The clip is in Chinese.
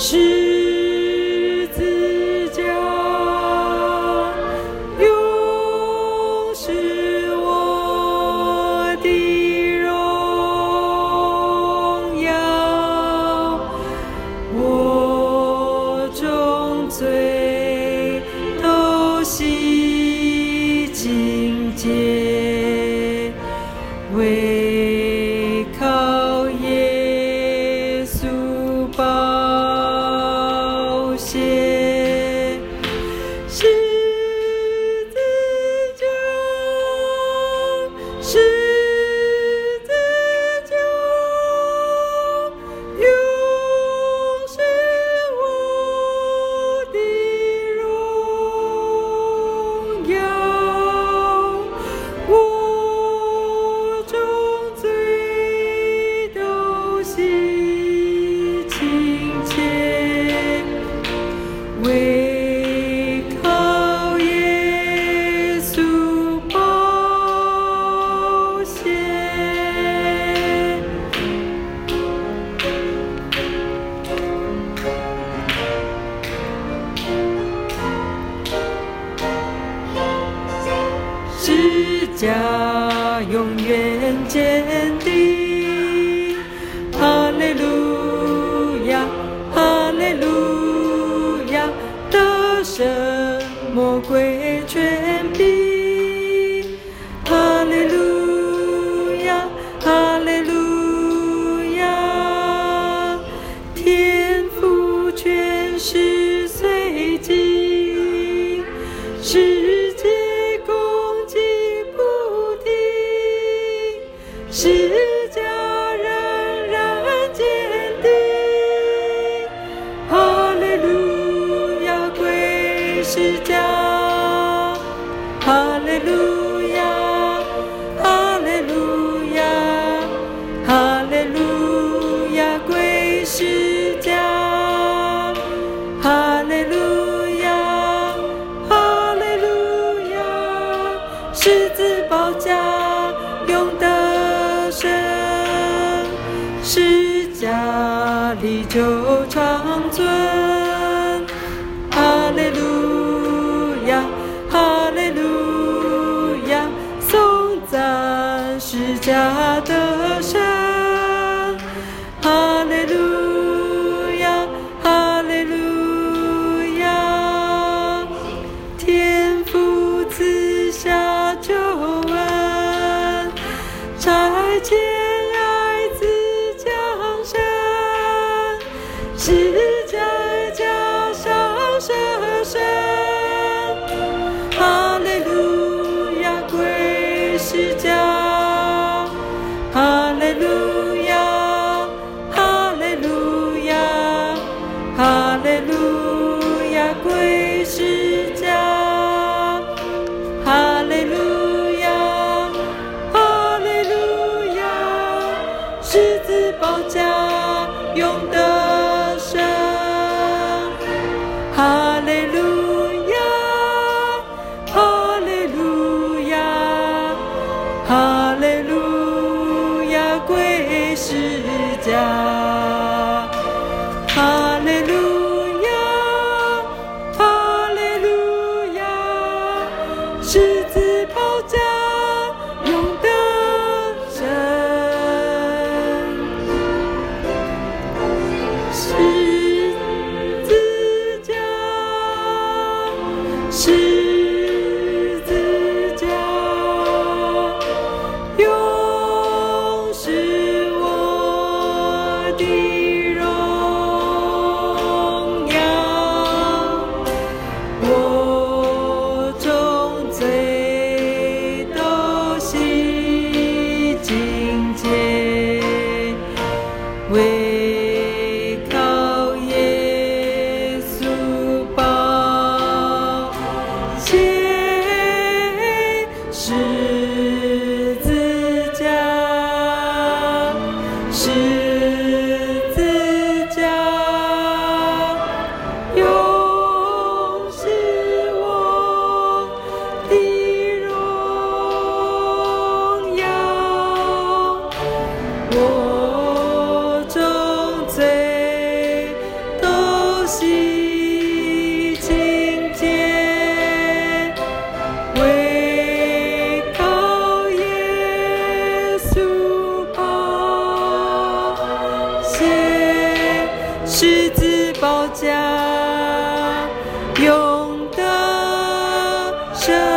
十字架永是我的荣耀，我众罪都洗净洁，唯靠耶稣宝血。十字架，十字架永是我的荣耀，我众罪都洗净洁，唯靠耶稣宝血。十架永远坚定，哈利路亚，哈利路亚，得胜魔鬼权柄，哈利路亚，哈利路亚，天父全是随机，世界攻击不停，十架仍然坚定，哈利路亚归十架，哈利路亚，哈利路亚，哈利路亚归十架，哈利路亚，哈利路亚，十字宝架永得胜，十架里就长存，哈利路亚，哈利路亚，颂赞十架得胜，哈利路亚，哈利路亚，天父赐下救恩，差遣爱子降生，十架加上舍身，哈利路亚归十架，哈利路亚，哈利路亚，哈利路亚归十架，哈利路亚，哈利路亚，十字宝架永得胜，哈利路亚，哈利路亚，哈利路亚归十架，哈利路亚，哈利路亚，十字宝架永得胜，十字架，十字架永是我的荣耀，我众罪都洗净洁，唯靠耶稣宝血，十字架，十字架永是我的荣耀，我众家，永得生